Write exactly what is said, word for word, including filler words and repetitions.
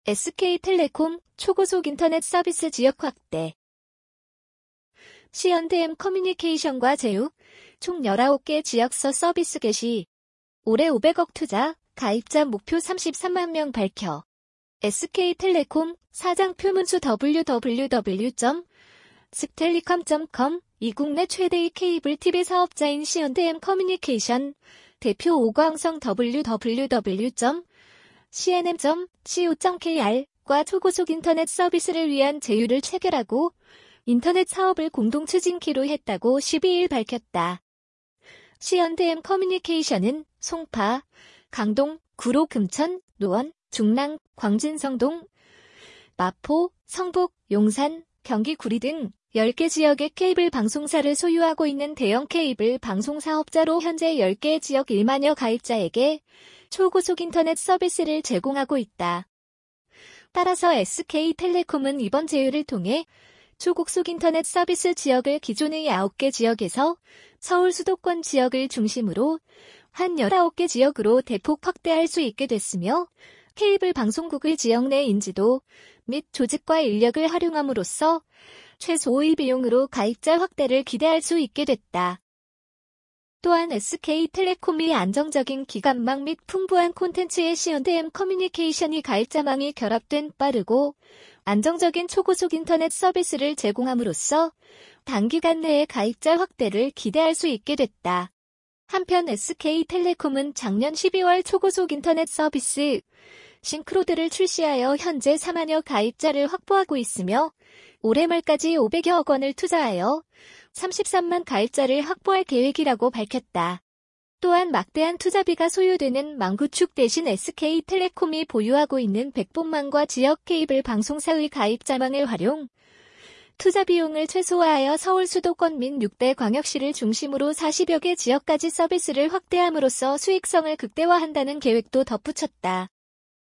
에스케이텔레콤 초고속 인터넷 서비스 지역 확대. 시현대엠 커뮤니케이션과 제휴, 총 열아홉 개 지역서 서비스 개시. 올해 오백억 투자, 가입자 목표 삼십삼만 명 밝혀. 에스케이텔레콤 사장 표문수 더블유 더블유 더블유 점 스텔리컴 점 컴 이 국내 최대의 케이블 티비 사업자인 시현대엠 커뮤니케이션 대표 오광성 더블유 더블유 더블유 점 씨엔엠 점 씨오 점 케이알과 초고속 인터넷 서비스를 위한 제휴를 체결하고 인터넷 사업을 공동 추진키로 했다고 십이일 밝혔다. 시현대엠 커뮤니케이션은 송파, 강동, 구로 금천, 노원, 중랑, 광진 성동, 마포, 성북, 용산, 경기 구리 등 열 개 지역의 케이블 방송사를 소유하고 있는 대형 케이블 방송 사업자로 현재 열 개 지역 일만여 가입자에게 초고속 인터넷 서비스를 제공하고 있다. 따라서 에스케이텔레콤은 이번 제휴를 통해 초고속 인터넷 서비스 지역을 기존의 아홉 개 지역에서 서울 수도권 지역을 중심으로 한 열아홉 개 지역으로 대폭 확대할 수 있게 됐으며 케이블 방송국의 지역 내 인지도 및 조직과 인력을 활용함으로써 최소의 비용으로 가입자 확대를 기대할 수 있게 됐다. 또한 에스케이텔레콤이 안정적인 기간망 및 풍부한 콘텐츠의 시현대엠 커뮤니케이션이 가입자망이 결합된 빠르고 안정적인 초고속 인터넷 서비스를 제공함으로써 단기간 내에 가입자 확대를 기대할 수 있게 됐다. 한편 에스케이텔레콤은 작년 십이월 초고속 인터넷 서비스 싱크로드를 출시하여 현재 삼만여 가입자를 확보하고 있으며 올해 말까지 오백여억 원을 투자하여 삼십삼만 가입자를 확보할 계획이라고 밝혔다. 또한 막대한 투자비가 소요되는 망구축 대신 에스케이텔레콤이 보유하고 있는 백분만과 지역 케이블 방송사의 가입자망을 활용, 투자 비용을 최소화하여 서울 수도권 및 육 대 광역시를 중심으로 사십여 개 지역까지 서비스를 확대함으로써 수익성을 극대화한다는 계획도 덧붙였다.